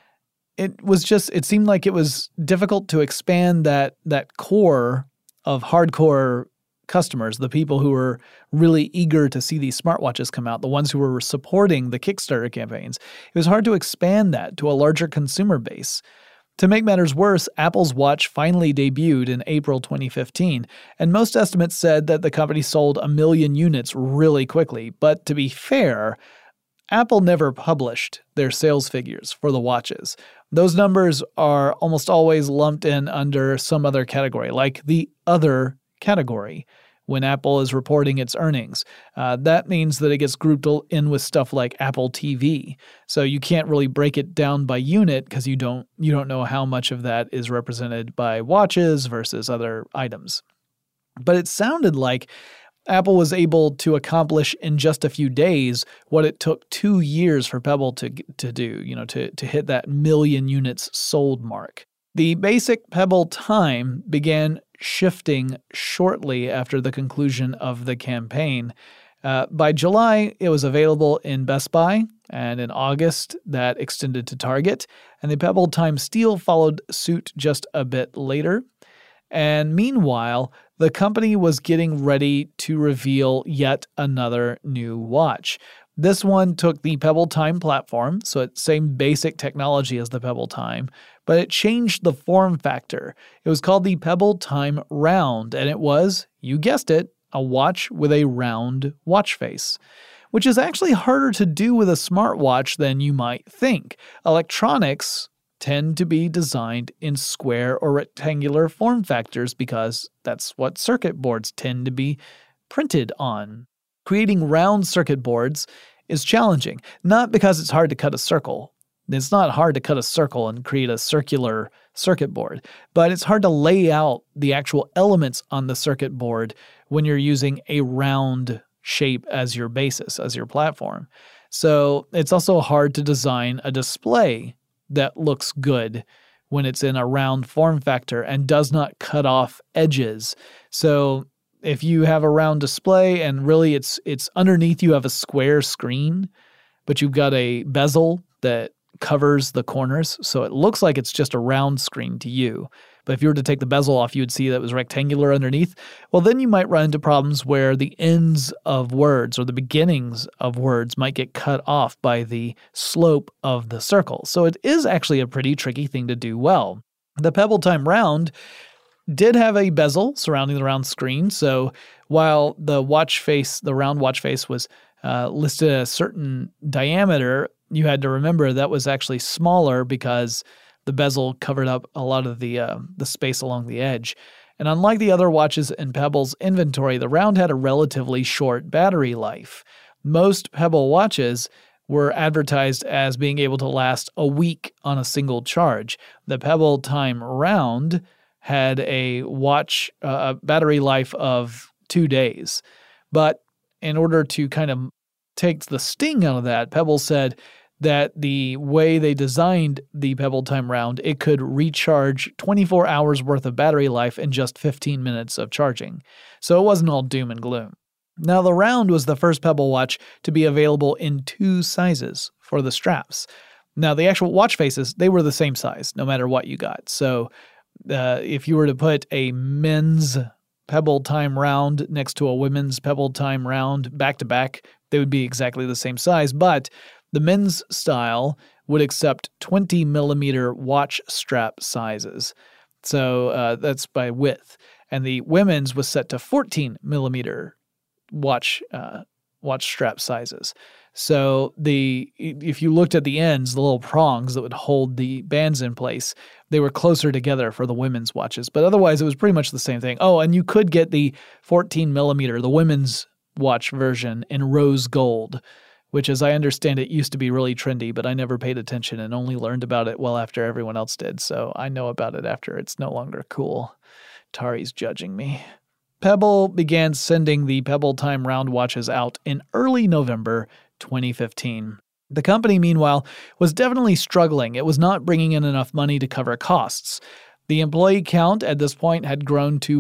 it seemed like it was difficult to expand that core of hardcore customers, the people who were really eager to see these smartwatches come out, the ones who were supporting the Kickstarter campaigns. It was hard to expand that to a larger consumer base. To make matters worse, Apple's watch finally debuted in April 2015, and most estimates said that the company sold 1 million units really quickly. But to be fair, Apple never published their sales figures for the watches. Those numbers are almost always lumped in under some other category, like the other category, when Apple is reporting its earnings. That means that it gets grouped in with stuff like Apple TV. So you can't really break it down by unit because you don't know how much of that is represented by watches versus other items. But it sounded like Apple was able to accomplish in just a few days what it took 2 years for Pebble to do, to hit that 1 million units sold mark. The basic Pebble time began shifting shortly after the conclusion of the campaign. By July, it was available in Best Buy, and in August, that extended to Target, and the Pebble Time Steel followed suit just a bit later. And meanwhile, the company was getting ready to reveal yet another new watch. This one took the Pebble Time platform, so it's same basic technology as the Pebble Time, but it changed the form factor. It was called the Pebble Time Round, and it was, you guessed it, a watch with a round watch face, which is actually harder to do with a smartwatch than you might think. Electronics tend to be designed in square or rectangular form factors because that's what circuit boards tend to be printed on. Creating round circuit boards is challenging, not because it's hard to cut a circle. It's not hard to cut a circle and create a circular circuit board, but it's hard to lay out the actual elements on the circuit board when you're using a round shape as your basis, as your platform. So it's also hard to design a display that looks good when it's in a round form factor and does not cut off edges. So if you have a round display and really it's underneath you have a square screen, but you've got a bezel that covers the corners, so it looks like it's just a round screen to you. But if you were to take the bezel off, you would see that it was rectangular underneath. Well, then you might run into problems where the ends of words or the beginnings of words might get cut off by the slope of the circle. So it is actually a pretty tricky thing to do well. The Pebble Time Round did have a bezel surrounding the round screen, so while the round watch face was listed at a certain diameter, you had to remember that was actually smaller because the bezel covered up a lot of the space along the edge. And unlike the other watches in Pebble's inventory, the Round had a relatively short battery life. Most Pebble watches were advertised as being able to last a week on a single charge. The Pebble Time Round had a battery life of 2 days. But in order to kind of take the sting out of that, Pebble said that the way they designed the Pebble Time Round, it could recharge 24 hours worth of battery life in just 15 minutes of charging. So it wasn't all doom and gloom. Now, the Round was the first Pebble watch to be available in 2 sizes for the straps. Now, the actual watch faces, they were the same size no matter what you got. So If you were to put a men's Pebble Time round next to a women's Pebble Time round back to back, they would be exactly the same size. But the men's style would accept 20 millimeter watch strap sizes. So that's by width. And the women's was set to 14 millimeter watch strap sizes. So if you looked at the ends, the little prongs that would hold the bands in place, they were closer together for the women's watches. But otherwise, it was pretty much the same thing. Oh, and you could get the 14 millimeter, the women's watch version in rose gold, which, as I understand it, used to be really trendy, but I never paid attention and only learned about it well after everyone else did. So I know about it after it's no longer cool. Tari's judging me. Pebble began sending the Pebble Time round watches out in early November 2015. The company, meanwhile, was definitely struggling. It was not bringing in enough money to cover costs. The employee count at this point had grown to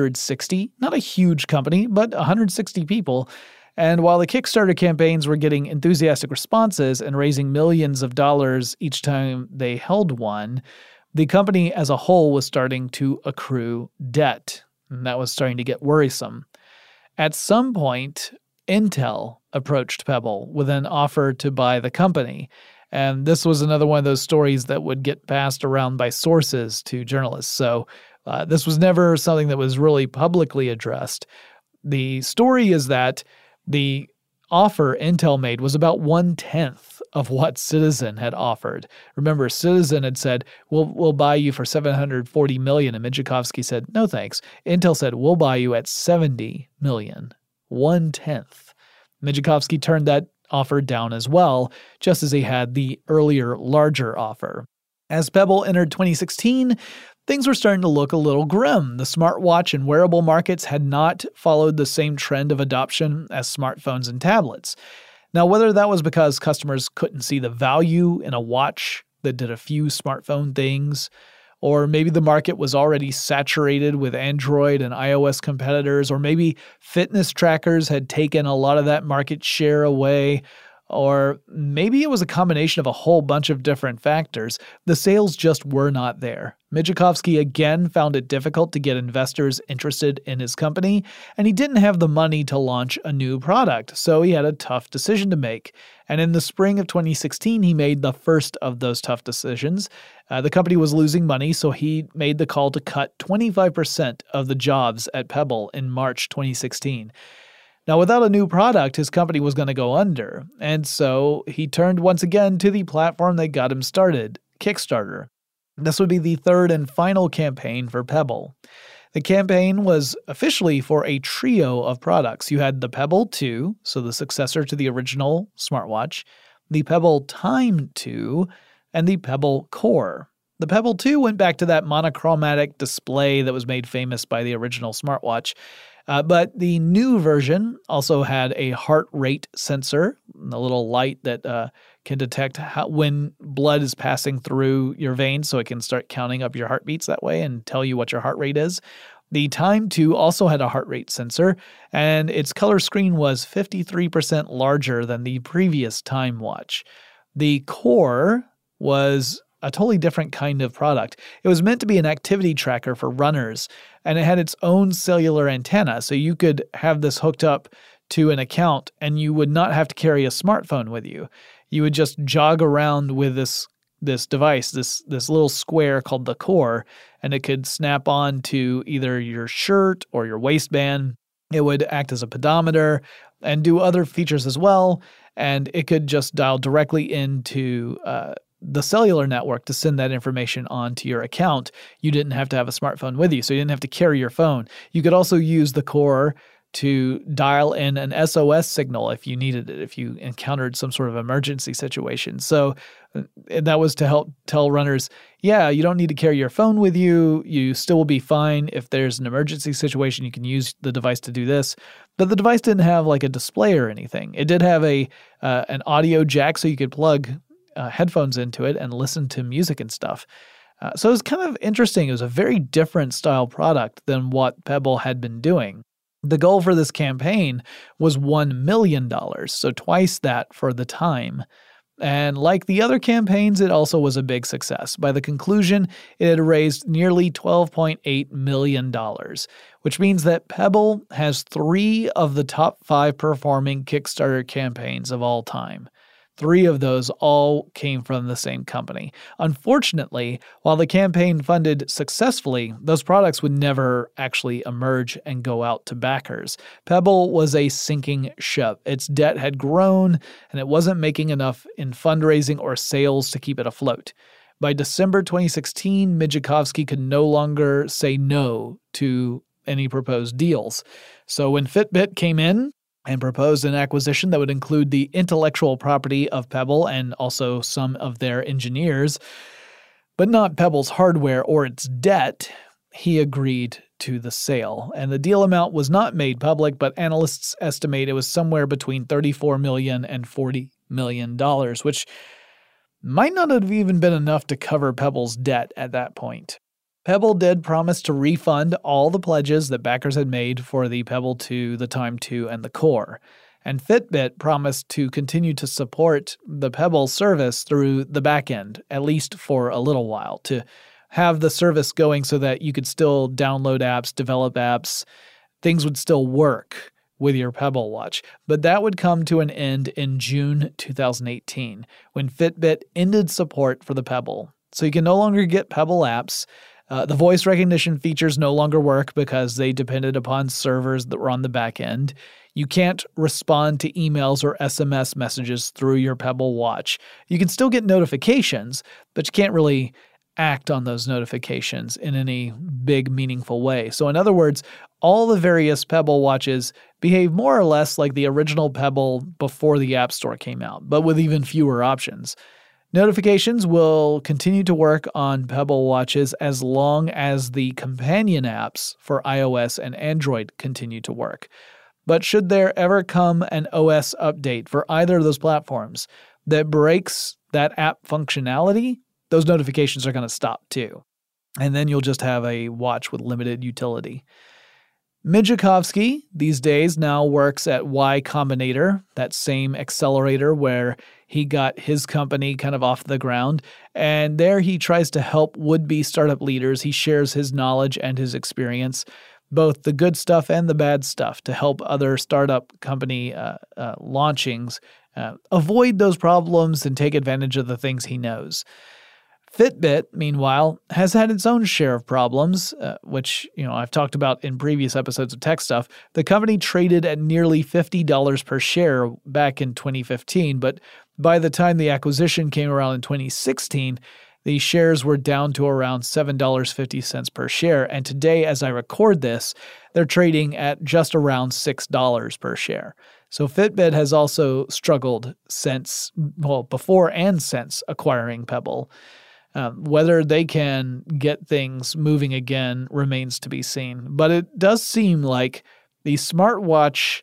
160. Not a huge company, but 160 people. And while the Kickstarter campaigns were getting enthusiastic responses and raising millions of dollars each time they held one, the company as a whole was starting to accrue debt. And that was starting to get worrisome. At some point, Intel approached Pebble with an offer to buy the company. And this was another one of those stories that would get passed around by sources to journalists. So this was never something that was really publicly addressed. The story is that the offer Intel made was about 1/10 of what Citizen had offered. Remember, Citizen had said, we'll buy you for $740 million, and Mijakovsky said, no thanks. Intel said, we'll buy you at $70 million. 1/10. Mijakovsky turned that offer down as well, just as he had the earlier larger offer. As Pebble entered 2016, things were starting to look a little grim. The smartwatch and wearable markets had not followed the same trend of adoption as smartphones and tablets. Now, whether that was because customers couldn't see the value in a watch that did a few smartphone things, or maybe the market was already saturated with Android and iOS competitors, or maybe fitness trackers had taken a lot of that market share away, or maybe it was a combination of a whole bunch of different factors. The sales just were not there. Mijakovsky again found it difficult to get investors interested in his company, and he didn't have the money to launch a new product, so he had a tough decision to make. And in the spring of 2016, he made the first of those tough decisions. The company was losing money, so he made the call to cut 25% of the jobs at Pebble in March 2016. Now, without a new product, his company was going to go under, and so he turned once again to the platform that got him started, Kickstarter. This would be the third and final campaign for Pebble. The campaign was officially for a trio of products. You had the Pebble 2, so the successor to the original smartwatch, the Pebble Time 2, and the Pebble Core. The Pebble 2 went back to that monochromatic display that was made famous by the original smartwatch. But the new version also had a heart rate sensor, a little light that can detect when blood is passing through your veins, so it can start counting up your heartbeats that way and tell you what your heart rate is. The Time 2 also had a heart rate sensor, and its color screen was 53% larger than the previous Time watch. The Core was a totally different kind of product. It was meant to be an activity tracker for runners, and it had its own cellular antenna, so you could have this hooked up to an account, and you would not have to carry a smartphone with you. You would just jog around with this device, this little square called the Core, and it could snap on to either your shirt or your waistband. It would act as a pedometer and do other features as well, and it could just dial directly into the cellular network to send that information onto your account. You didn't have to have a smartphone with you, so you didn't have to carry your phone. You could also use the Core to dial in an SOS signal if you needed it, if you encountered some sort of emergency situation. So that was to help tell runners, yeah, you don't need to carry your phone with you. You still will be fine. If there's an emergency situation, you can use the device to do this. But the device didn't have like a display or anything. It did have an audio jack, so you could plug headphones into it and listen to music and stuff. So it was kind of interesting. It was a very different style product than what Pebble had been doing. The goal for this campaign was $1 million, so twice that for the Time. And like the other campaigns, it also was a big success. By the conclusion, it had raised nearly $12.8 million, which means that Pebble has 3 of the top 5 performing Kickstarter campaigns of all time. 3 of those all came from the same company. Unfortunately, while the campaign funded successfully, those products would never actually emerge and go out to backers. Pebble was a sinking ship. Its debt had grown, and it wasn't making enough in fundraising or sales to keep it afloat. By December 2016, Mijalkowski could no longer say no to any proposed deals. So when Fitbit came in and proposed an acquisition that would include the intellectual property of Pebble and also some of their engineers, but not Pebble's hardware or its debt, he agreed to the sale. And the deal amount was not made public, but analysts estimate it was somewhere between $34 million and $40 million, which might not have even been enough to cover Pebble's debt at that point. Pebble did promise to refund all the pledges that backers had made for the Pebble 2, the Time 2, and the Core. And Fitbit promised to continue to support the Pebble service through the back end, at least for a little while, to have the service going so that you could still download apps, develop apps, things would still work with your Pebble Watch. But that would come to an end in June 2018, when Fitbit ended support for the Pebble. So you can no longer get Pebble apps. The voice recognition features no longer work because they depended upon servers that were on the back end. You can't respond to emails or SMS messages through your Pebble Watch. You can still get notifications, but you can't really act on those notifications in any big, meaningful way. So in other words, all the various Pebble Watches behave more or less like the original Pebble before the App Store came out, but with even fewer options. Notifications will continue to work on Pebble Watches as long as the companion apps for iOS and Android continue to work. But should there ever come an OS update for either of those platforms that breaks that app functionality, those notifications are going to stop too. And then you'll just have a watch with limited utility. Mijalkowski these days now works at Y Combinator, that same accelerator where he got his company kind of off the ground. And there he tries to help would-be startup leaders. He shares his knowledge and his experience, both the good stuff and the bad stuff, to help other startup company launchings avoid those problems and take advantage of the things he knows. Fitbit, meanwhile, has had its own share of problems, which I've talked about in previous episodes of Tech Stuff. The company traded at nearly $50 per share back in 2015, but by the time the acquisition came around in 2016, the shares were down to around $7.50 per share, and today, as I record this, they're trading at just around $6 per share. So Fitbit has also struggled before and since acquiring Pebble. Whether they can get things moving again remains to be seen. But it does seem like the smartwatch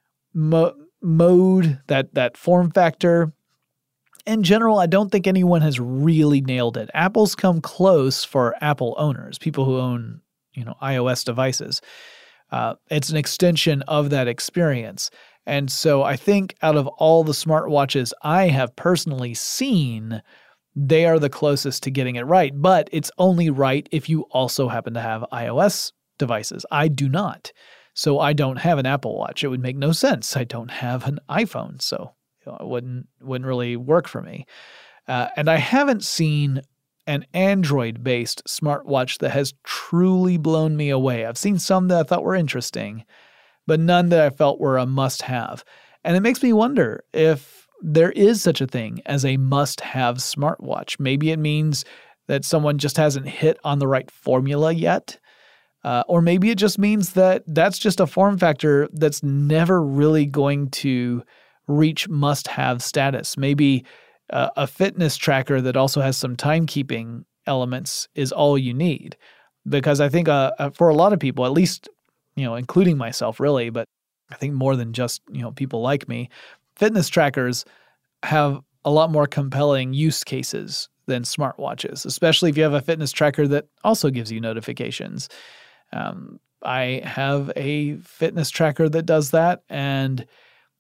mode, that form factor, in general, I don't think anyone has really nailed it. Apple's come close for Apple owners, people who own iOS devices. It's an extension of that experience. And so I think out of all the smartwatches I have personally seen, they are the closest to getting it right, but it's only right if you also happen to have iOS devices. I do not, so I don't have an Apple Watch. It would make no sense. I don't have an iPhone, so it wouldn't really work for me. And I haven't seen an Android-based smartwatch that has truly blown me away. I've seen some that I thought were interesting, but none that I felt were a must-have. And it makes me wonder if there is such a thing as a must-have smartwatch. Maybe it means that someone just hasn't hit on the right formula yet. Or maybe it just means that that's just a form factor that's never really going to reach must-have status. Maybe a fitness tracker that also has some timekeeping elements is all you need. Because I think for a lot of people, at least, including myself really, but I think more than just, people like me, fitness trackers have a lot more compelling use cases than smartwatches, especially if you have a fitness tracker that also gives you notifications. I have a fitness tracker that does that, and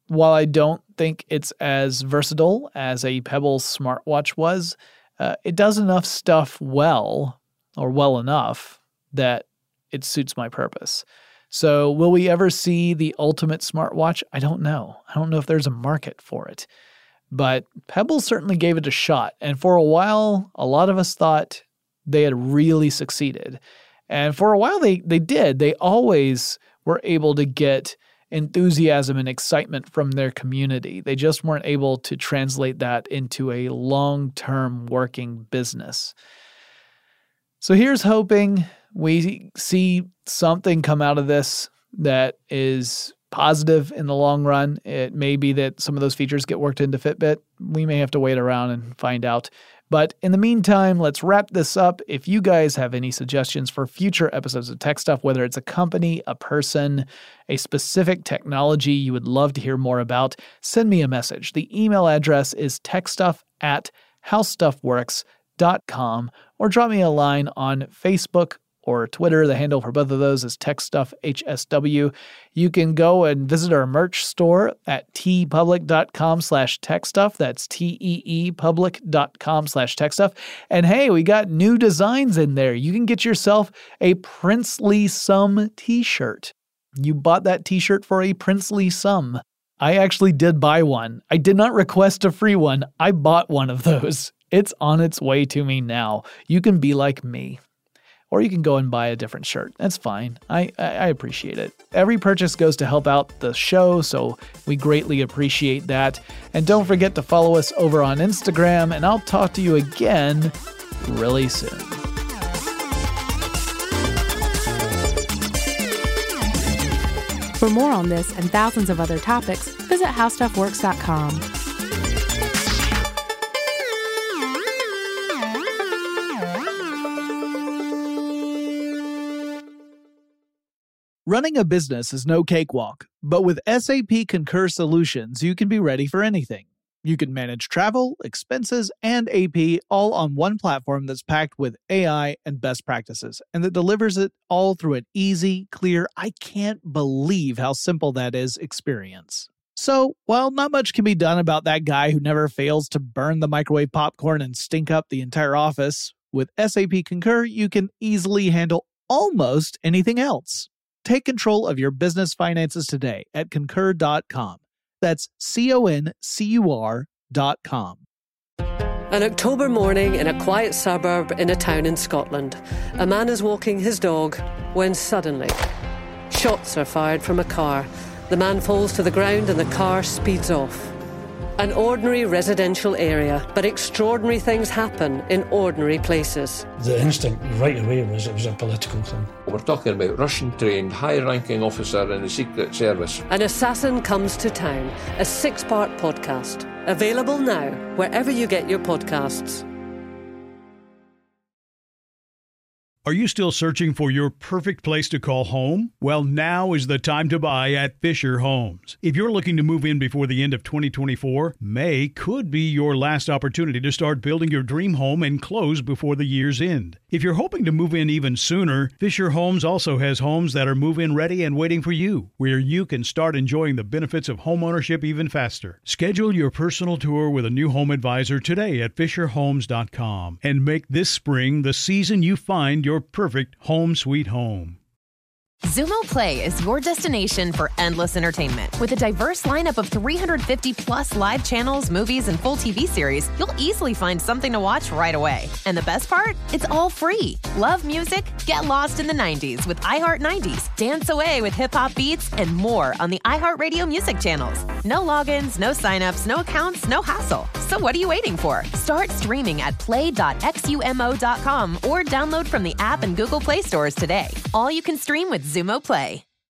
while I don't think it's as versatile as a Pebble smartwatch was, it does enough stuff well enough that it suits my purpose. So will we ever see the ultimate smartwatch? I don't know. I don't know if there's a market for it. But Pebble certainly gave it a shot. And for a while, a lot of us thought they had really succeeded. And for a while, they did. They always were able to get enthusiasm and excitement from their community. They just weren't able to translate that into a long-term working business. So here's hoping we see something come out of this that is positive in the long run. It may be that some of those features get worked into Fitbit. We may have to wait around and find out. But in the meantime, let's wrap this up. If you guys have any suggestions for future episodes of Tech Stuff, whether it's a company, a person, a specific technology you would love to hear more about, send me a message. The email address is techstuff@howstuffworks.com, or drop me a line on Facebook or Twitter. The handle for both of those is TechStuffHSW. You can go and visit our merch store at teepublic.com/techstuff. That's teepublic.com/techstuff. And hey, we got new designs in there. You can get yourself a princely sum t-shirt. You bought that t-shirt for a princely sum. I actually did buy one. I did not request a free one. I bought one of those. It's on its way to me now. You can be like me. Or you can go and buy a different shirt. That's fine. I appreciate it. Every purchase goes to help out the show, so we greatly appreciate that. And don't forget to follow us over on Instagram, and I'll talk to you again really soon. For more on this and thousands of other topics, visit howstuffworks.com. Running a business is no cakewalk, but with SAP Concur Solutions, you can be ready for anything. You can manage travel, expenses, and AP all on one platform that's packed with AI and best practices, and that delivers it all through an easy, clear, I can't believe how simple that is experience. So, while not much can be done about that guy who never fails to burn the microwave popcorn and stink up the entire office, with SAP Concur, you can easily handle almost anything else. Take control of your business finances today at concur.com. That's CONCUR.com. An October morning in a quiet suburb in a town in Scotland. A man is walking his dog when suddenly shots are fired from a car. The man falls to the ground and the car speeds off. An ordinary residential area, but extraordinary things happen in ordinary places. The instinct right away was it was a political thing. We're talking about Russian-trained, high-ranking officer in the Secret Service. An Assassin Comes to Town, a 6-part podcast. Available now, wherever you get your podcasts. Are you still searching for your perfect place to call home? Well, now is the time to buy at Fisher Homes. If you're looking to move in before the end of 2024, May could be your last opportunity to start building your dream home and close before the year's end. If you're hoping to move in even sooner, Fisher Homes also has homes that are move-in ready and waiting for you, where you can start enjoying the benefits of homeownership even faster. Schedule your personal tour with a new home advisor today at FisherHomes.com and make this spring the season you find your perfect home sweet home. Xumo Play is your destination for endless entertainment. With a diverse lineup of 350-plus live channels, movies, and full TV series, you'll easily find something to watch right away. And the best part? It's all free. Love music? Get lost in the 90s with iHeart 90s. Dance away with hip-hop beats and more on the iHeartRadio music channels. No logins, no signups, no accounts, no hassle. So what are you waiting for? Start streaming at play.xumo.com or download from the app and Google Play stores today. All you can stream with Xumo Play.